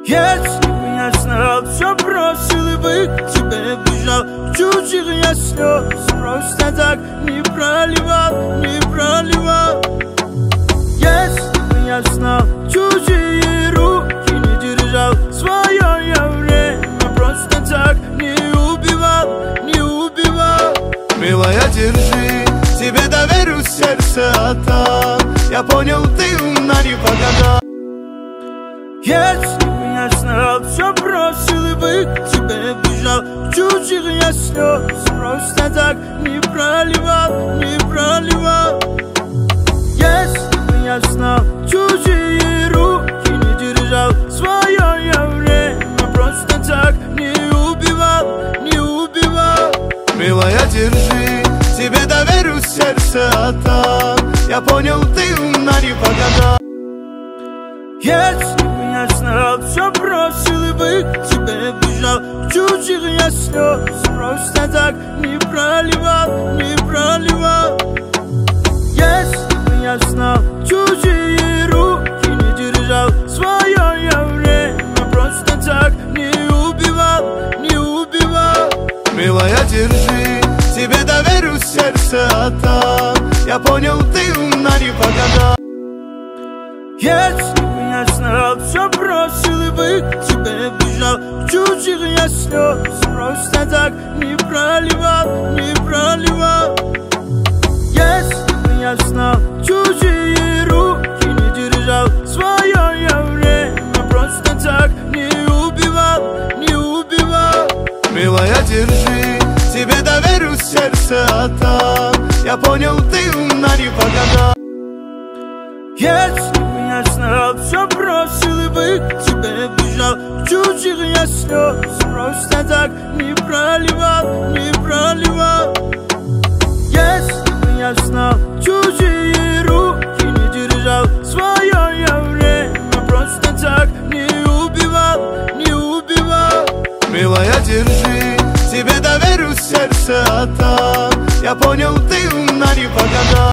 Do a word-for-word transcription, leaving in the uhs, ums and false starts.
Если бы я знал, все бросил и бы к тебе бежал. Чужих я слез просто так не проливал, не проливал. Если бы я знал, чужие руки не держал, свое я время просто так не убивал, не убивал. Милая, держи, тебе доверю сердце отдам. Я понял, ты умна не по годам. Если бы я знал, все бросил и бы к тебе бежал. Чужих я слез просто так не проливал, не проливал. Если бы я знал, чужие руки не держал, свое я время просто так не убивал, не убивал. Милая, держи, тебе доверю сердце отдам. Я понял, ты умна не по годам. Если бы я знал, все бросил и бы к тебе бежал. Чужих я слез просто так не проливал, не проливал. Если бы я знал, чужие руки не держал, свое я время просто так не убивал, не убивал. Милая, держи, тебе доверю сердце отдам. Я понял, ты умна не по годам. Если бы я знал, все бросил и бы к тебе бежал. Чужих я слез просто так не проливал, не проливал. Если бы я знал, чужие руки не держал, свое я время просто так не убивал, не убивал. Милая, держи, тебе доверю сердце отдам. Я понял, ты умна не по годам. Если бы я знал, все бросил и бы к тебе бежал. Чужих я слез просто так не проливал, не проливал. Если бы я знал, чужие руки не держал, свое я время просто так не убивал, не убивал. Милая, держи, тебе доверю сердце отдам. Я понял, ты умна не по годам.